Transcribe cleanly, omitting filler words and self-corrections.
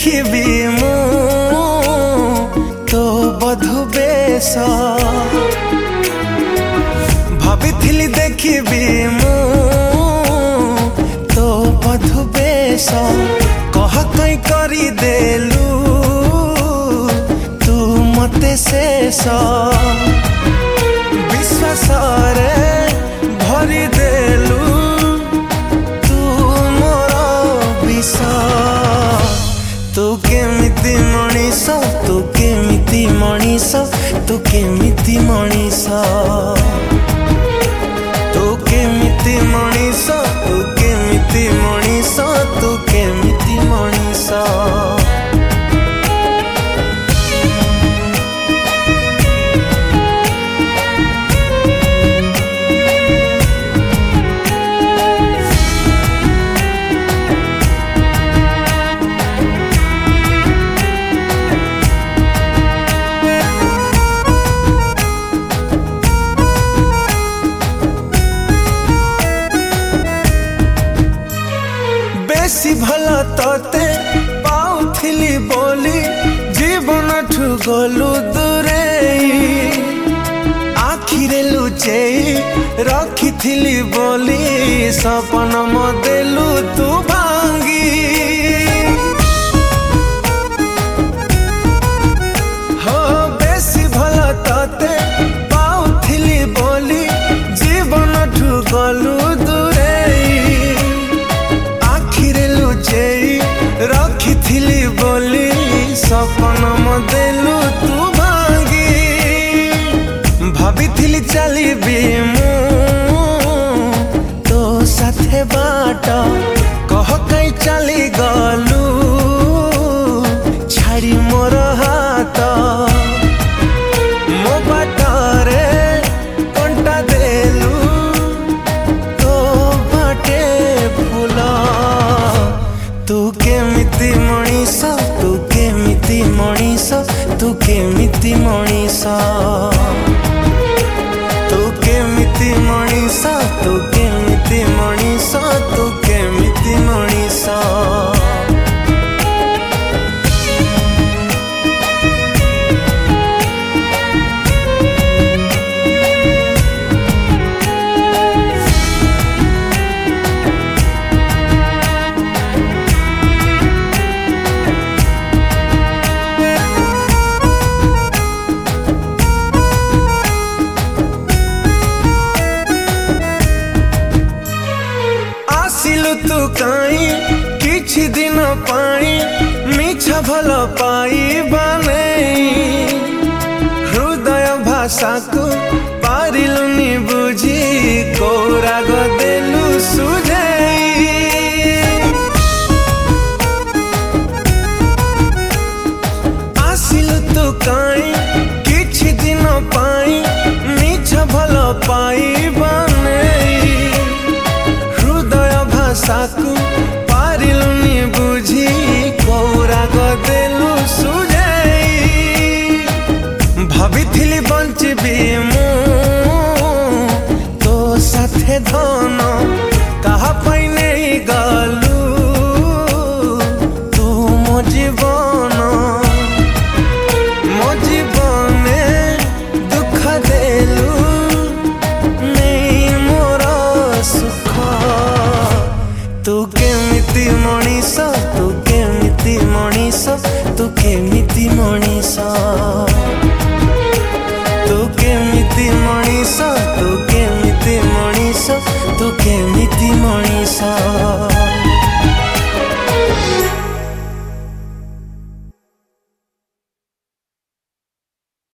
देखिबी मु तो बधु बेश भाभी देखिबी मु तो बधु बेश कह कई करी देलु तू मते शेष विश्वास रे भरी देलु तू मोर विष तू केमिति मनीष तू केमिति मनीष तू केमिति मनीष तू केमिति मनीष तू केमिति मनीष तू केमिति मनीष बेसी भला तोते पाउथिली बोली जीवन ठु गलु दूरे आखिरे लुचेई रखिथिली बोली सपन मदेलु तू भांगी हो बेसी भला तोते पाउथिली बोली जीवन ठु गलु दूरे रखिथिली बोली सपन मदेलु तू भांगी भाभी चलीबी मु तो साथे बाट कह कई चली गलु छाड़ी मोर हाथ मो बाटरे कंटा देलु तो बाटे फूल तू केमिति मनीष तू केमिति मनीष तू केमिति मनीष तू केमिति मनीष तू केमिति मनीष तू केमिति मनीष तू काई किछि दिन पाई मिछ भल पाई बने हृदय भाषा को पारिलुनी बुझी को राग देलु सुझाई आसिलु तू काई किछि दिन पाई मिछ भल पाई बने साकु पारिलुनी बुझी कौराग देलु सुझाई भाभी बंचबी मु तो साथे धन कहा पाई नहीं गलु तू मो जीवन दुख देलु नहीं मोर सुख तू केमिति मनीष तू केमिति मनीष तू केमिति मनीष तू केमिति